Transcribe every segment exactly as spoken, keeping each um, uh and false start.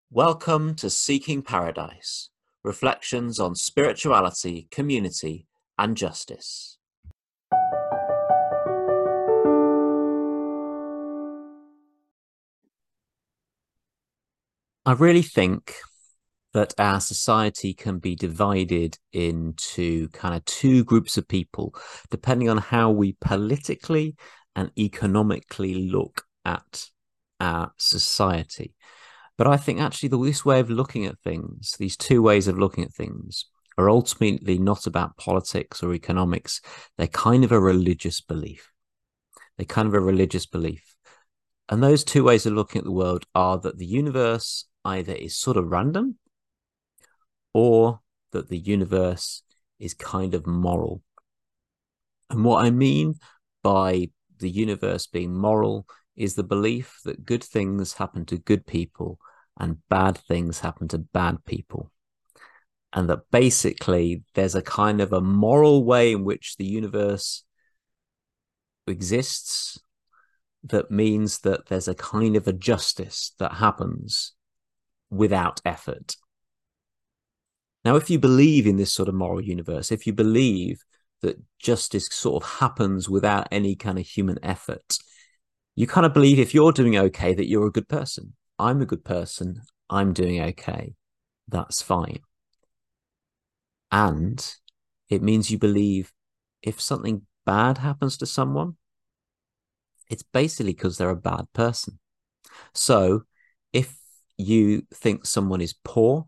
Welcome to Seeking Paradise, reflections on spirituality, community, and justice. I really think that our society can be divided into kind of two groups of people, depending on how we politically and economically look at our society. But I think actually the, this way of looking at things, these two ways of looking at things, are ultimately not about politics or economics. They're kind of a religious belief. They're kind of a religious belief. And those two ways of looking at the world are that the universe either is sort of random or that the universe is kind of moral. And what I mean by the universe being moral is the belief that good things happen to good people and bad things happen to bad people. And that basically there's a kind of a moral way in which the universe exists that means that there's a kind of a justice that happens without effort. Now, if you believe in this sort of moral universe, if you believe that justice sort of happens without any kind of human effort, you kind of believe if you're doing okay, that you're a good person. I'm a good person. I'm doing okay. That's fine. And it means you believe if something bad happens to someone, it's basically because they're a bad person. So if you think someone is poor,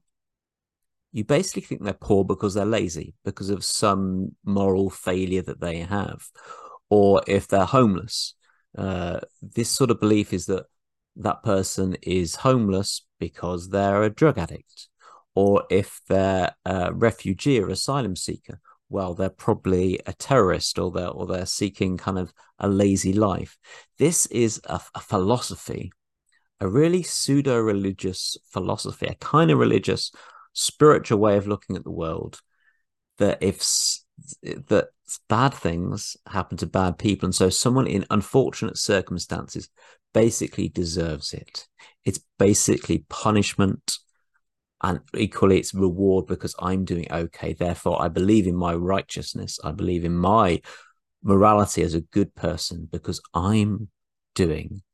you basically think they're poor because they're lazy, because of some moral failure that they have. Or if they're homeless, uh, this sort of belief is that that person is homeless because they're a drug addict. Or if they're a refugee or asylum seeker, well, they're probably a terrorist, or they're, or they're seeking kind of a lazy life. This is a, a philosophy, a really pseudo-religious philosophy, a kind of religious, spiritual way of looking at the world, that if that bad things happen to bad people, and so someone in unfortunate circumstances basically deserves it. It's basically punishment, and equally it's reward because I'm doing okay. Therefore, I believe in my righteousness. I believe in my morality as a good person because I'm doing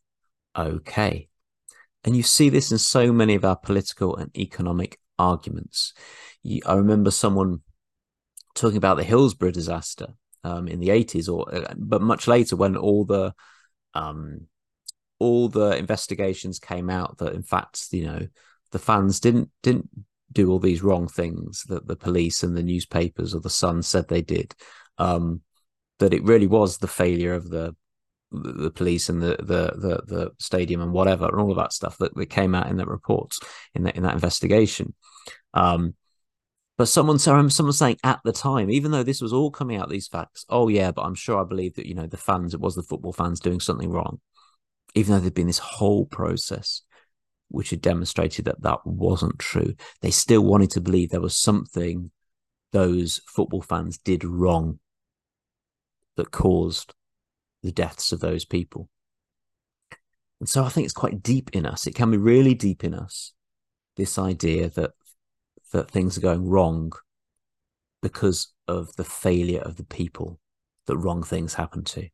okay. And you see this in so many of our political and economic arguments. You, I remember someone talking about the Hillsborough disaster um, in the eighties, or but much later, when all the um, all the investigations came out that in fact, you know, the fans didn't didn't do all these wrong things that the police and the newspapers or the Sun said they did. Um, that it really was the failure of the the police and the the the, the stadium and whatever, and all of that stuff that, that came out in that reports in that in that investigation. Um, but someone, so I remember someone saying at the time, even though this was all coming out, these facts, oh yeah, but I'm sure I believe that, you know, the fans, it was the football fans doing something wrong, even though there'd been this whole process which had demonstrated that that wasn't true. They still wanted to believe there was something those football fans did wrong that caused the deaths of those people. And so I think it's quite deep in us. It can be really deep in us, this idea that that things are going wrong because of the failure of the people that wrong things happen to.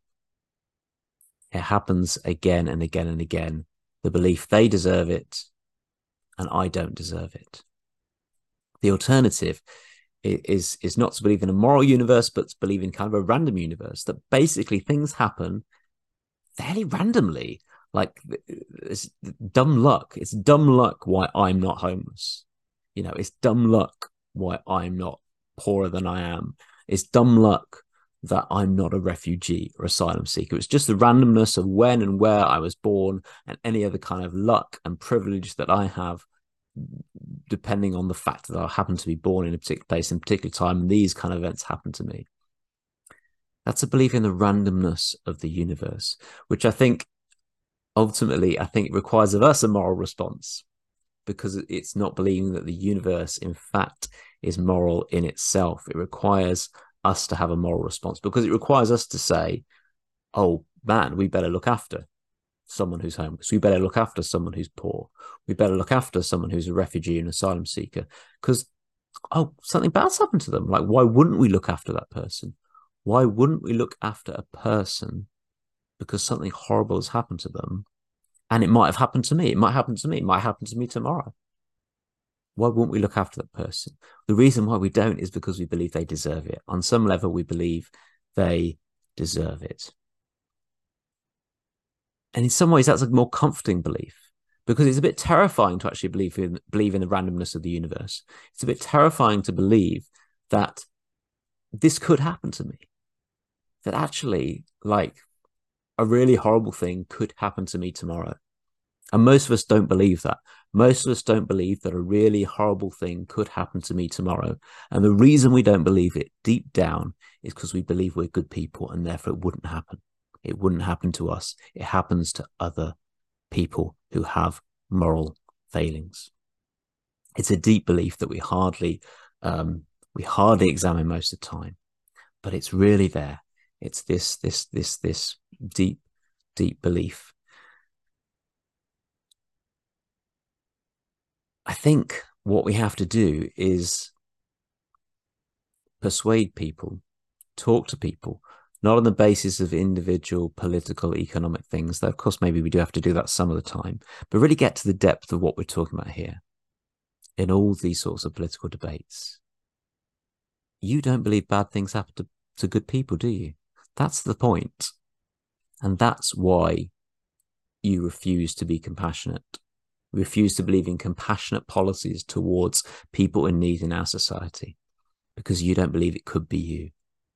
It happens again and again and again. The belief they deserve it and I don't deserve it. The alternative is, is not to believe in a moral universe, but to believe in kind of a random universe, that basically things happen fairly randomly. Like, it's dumb luck. It's dumb luck why I'm not homeless. You know, it's dumb luck why I'm not poorer than I am. It's dumb luck that I'm not a refugee or asylum seeker. It's just the randomness of when and where I was born, and any other kind of luck and privilege that I have, depending on the fact that I happen to be born in a particular place in a particular time, and these kind of events happen to me. That's a belief in the randomness of the universe, which I think ultimately, I think it requires of us a moral response, because it's not believing that the universe, in fact, is moral in itself. It requires us to have a moral response, because it requires us to say, oh man, we better look after someone who's homeless. We better look after someone who's poor. We better look after someone who's a refugee and asylum seeker because, oh, something bad's happened to them. Like, why wouldn't we look after that person? Why wouldn't we look after a person because something horrible has happened to them? And it might have happened to me. It might happen to me. It might happen to me tomorrow. Why wouldn't we look after that person? The reason why we don't is because we believe they deserve it. On some level, we believe they deserve it. And in some ways, that's a more comforting belief because it's a bit terrifying to actually believe in, believe in the randomness of the universe. It's a bit terrifying to believe that this could happen to me, that actually, like, a really horrible thing could happen to me tomorrow. And most of us don't believe that. Most of us don't believe that a really horrible thing could happen to me tomorrow. And the reason we don't believe it deep down is because we believe we're good people and therefore it wouldn't happen. It wouldn't happen to us. It happens to other people who have moral failings. It's a deep belief that we hardly, um, we hardly examine most of the time, but it's really there. It's this, this, this, this deep, deep belief. I think what we have to do is persuade people, talk to people, not on the basis of individual political, economic things, though of course maybe we do have to do that some of the time, but really get to the depth of what we're talking about here in all these sorts of political debates. You don't believe bad things happen to, to good people, do you? That's the point. And that's why you refuse to be compassionate. Refuse to believe in compassionate policies towards people in need in our society because you don't believe it could be you.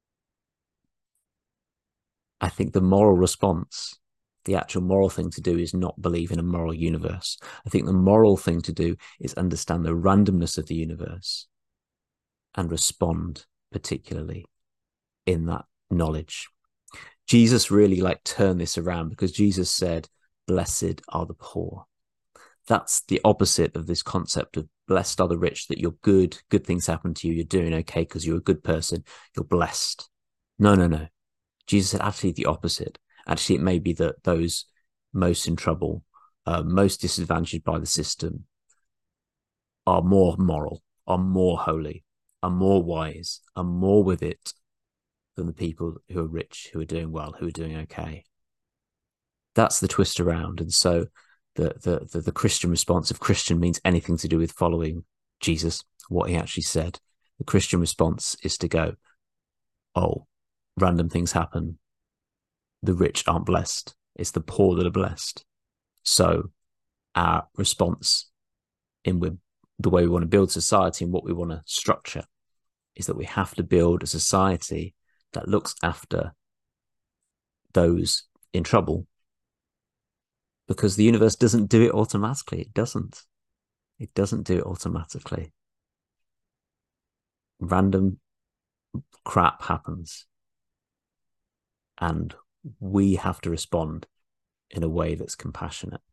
I think the moral response, the actual moral thing to do is not believe in a moral universe. I think the moral thing to do is understand the randomness of the universe and respond particularly in that knowledge. Jesus really like turned this around because Jesus said, blessed are the poor. That's the opposite of this concept of blessed are the rich, that you're good, good things happen to you, you're doing okay because you're a good person, you're blessed. No, no, no. Jesus said actually the opposite. Actually, it may be that those most in trouble, uh, most disadvantaged by the system are more moral, are more holy, are more wise, are more with it than the people who are rich, who are doing well, who are doing okay. That's the twist around. And so The, the, the, the Christian response, if Christian means anything to do with following Jesus, what he actually said, the Christian response is to go, oh, random things happen. The rich aren't blessed. It's the poor that are blessed. So our response in with the way we want to build society and what we want to structure is that we have to build a society that looks after those in trouble, because the universe doesn't do it automatically. It doesn't. It doesn't do it automatically. Random crap happens. And we have to respond in a way that's compassionate.